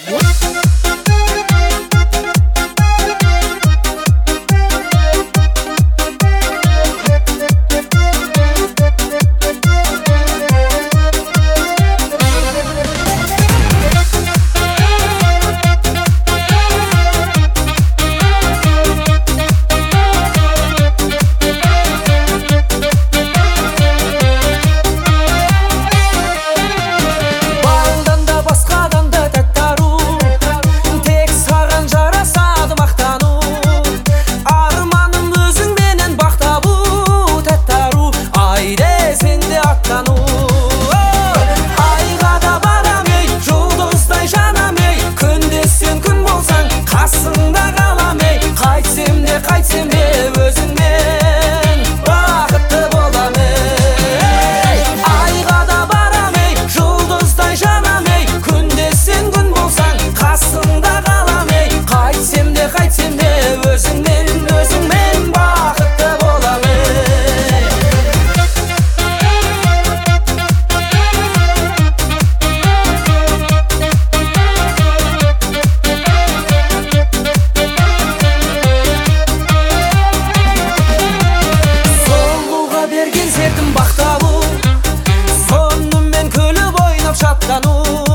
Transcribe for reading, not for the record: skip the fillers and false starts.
Қайтсем де өзіңмен бақытты болам ей. Айға да барам ей, жұлдыздай жанам ей, күнде сен күн болсаң қасыңда қалам ей. Қайтсем де өзіңмен бақытты болам ей. Берген сертім бақталу, сонымен күліп ойнап шаттану.